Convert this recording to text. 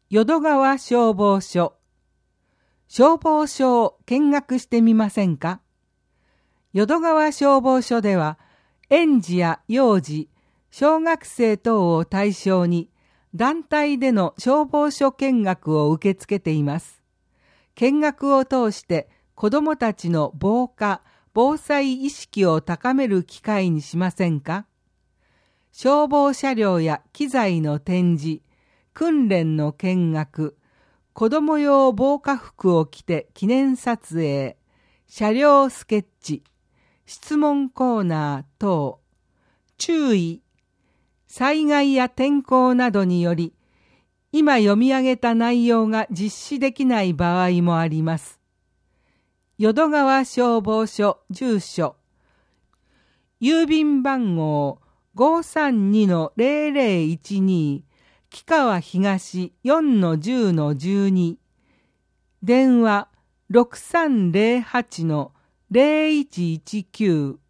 淀川消防署。消防署を見学してみませんか？淀川消防署では、園児や幼児、小学生等を対象に、団体での消防署見学を受け付けています。見学を通して子どもたちの防火・防災意識を高める機会にしませんか？消防車両や機材の展示、訓練の見学、子ども用防火服を着て記念撮影、車両スケッチ、質問コーナー等、注意、災害や天候などにより、今読み上げた内容が実施できない場合もあります。淀川消防署住所、郵便番号 532-0012、木川東 4-10-12、電話 6308-0119